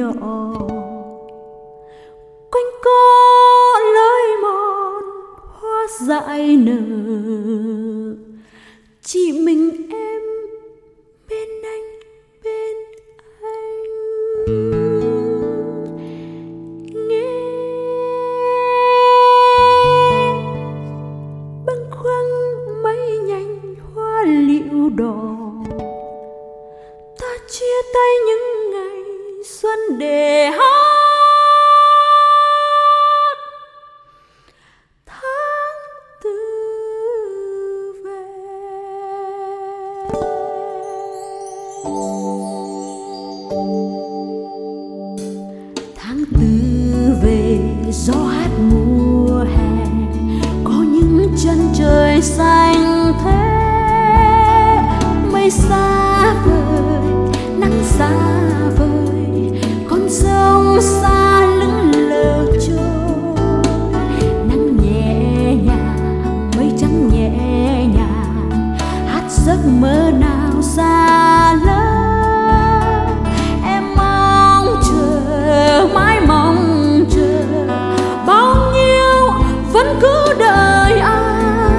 nhỏ, quanh co lối mòn hoa dại nở, chỉ mình em bên anh, bên anh. Nghe bâng khuâng mấy nhành hoa liễu đỏ, ta chia tay những ngày xuân để hát tháng tư về. Tháng tư về gió hát mùa hè, có những chân trời xanh thế, mây xa vời nắng xa vời, con sông xa lững lờ trôi. Nắng nhẹ nhàng mây trắng nhẹ nhàng, hát giấc mơ nào xa lắm. Em mong chờ mãi mong chờ, bao nhiêu vẫn cứ đợi ai.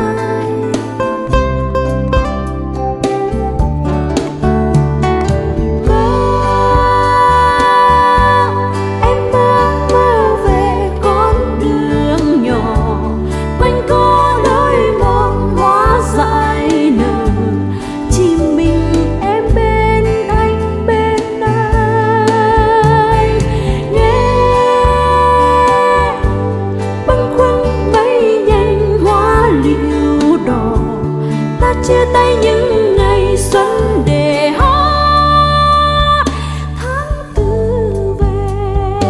Chia tay những ngày xuân để hát tháng tư về.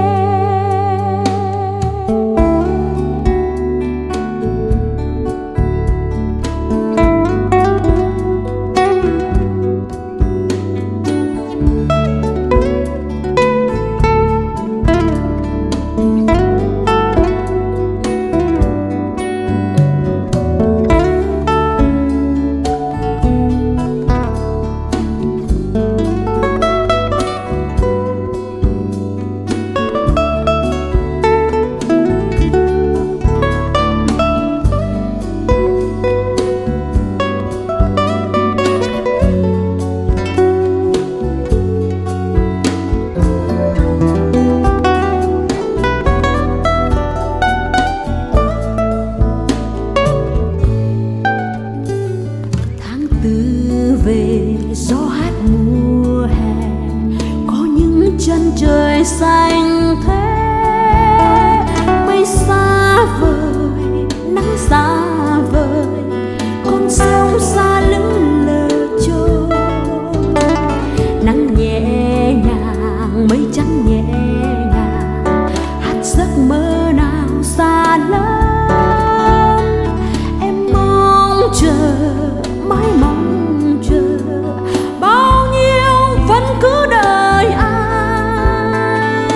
Về gió hát mùa hè, có những chân trời xanh thế, mây xa vời nắng xa vời, con sông xa lững lờ trôi. Nắng nhẹ nhàng mây trắng nhẹ nhàng, hát giấc mơ nào xa lắm. Em mong chờ mãi mong chờ, bao nhiêu vẫn cứ đợi ai.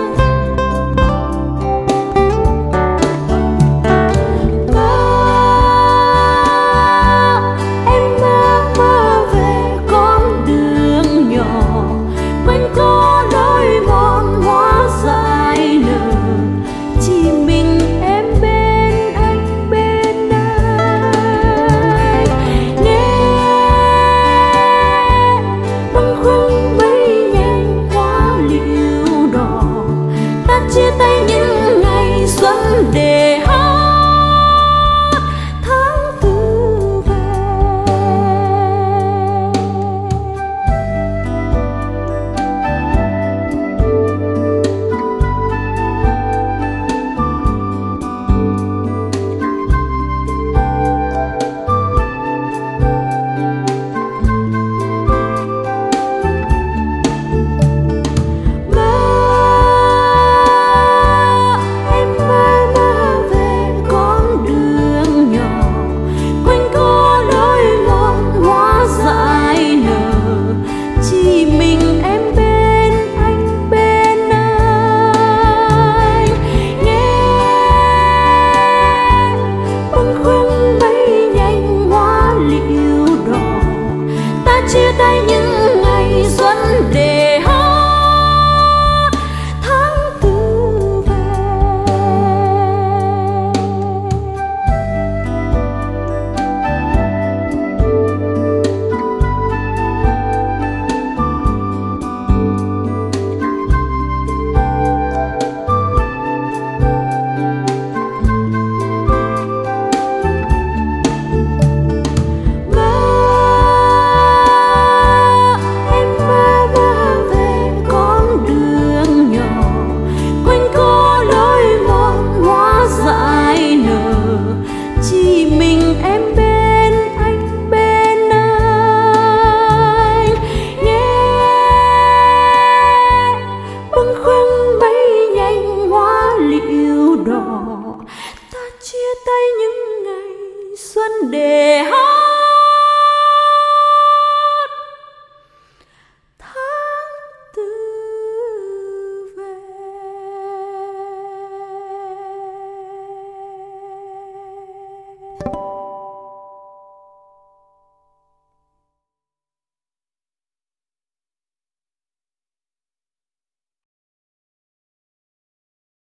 Em mơ về con đường nhỏ, quanh co lối mòn hoa dại nở, chỉ mình em bên anh, bên anh. Chia tay những ngày xuân để